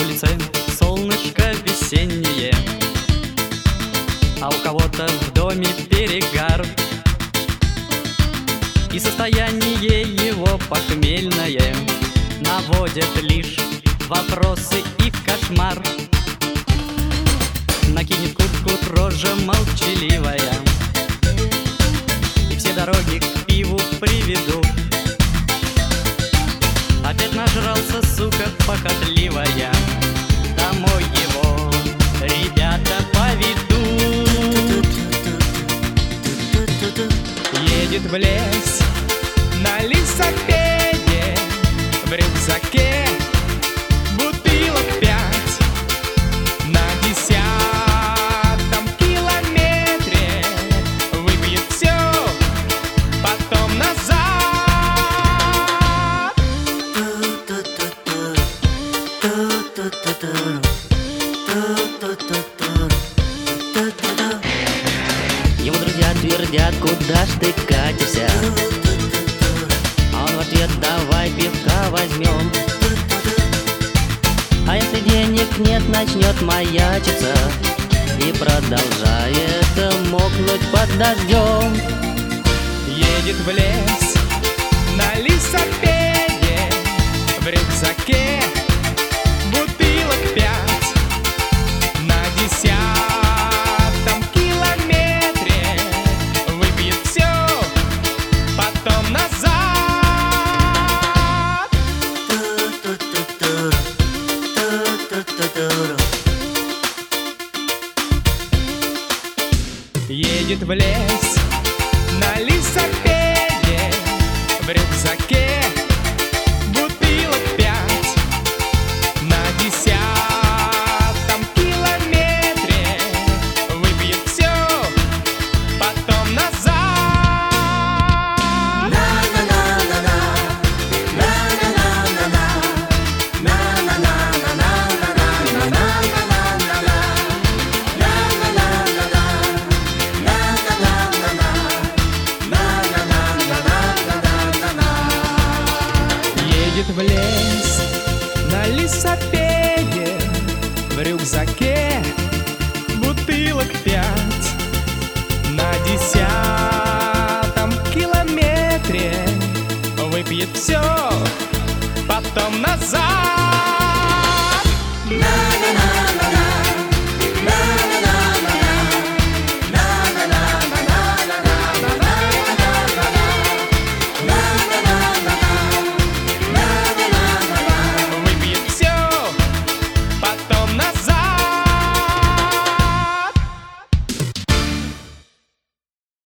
улице солнышко весеннее, а у кого-то в доме перегар, и состояние его похмельное наводит лишь вопросы и кошмар. Накинет куртку рожа молчаливая, и все дороги к пиву приведут. Опять нажрался, сука похотливая, домой его ребята поведут. Едет в лес на лисопеде, в рюкзаке бутылок 5. На 10-м километре выпьет все, потом назад. Ему друзья твердят: куда ж ты катишься? А он в ответ: давай пивка возьмем. А если денег нет, начнет маячиться и продолжает мокнуть под дождем. Едет в лес на лисопеде, в рюкзаке бутылок 5. На 10-м километре выпьет все, потом назад. Едет в лес на лисопеде, в рюкзаке бутылок 5. На 10-м километре выпьет все, потом назад. Едет в лес на лисопеде, в рюкзаке бутылок 5. На 10-м километре выпьет все, потом назад.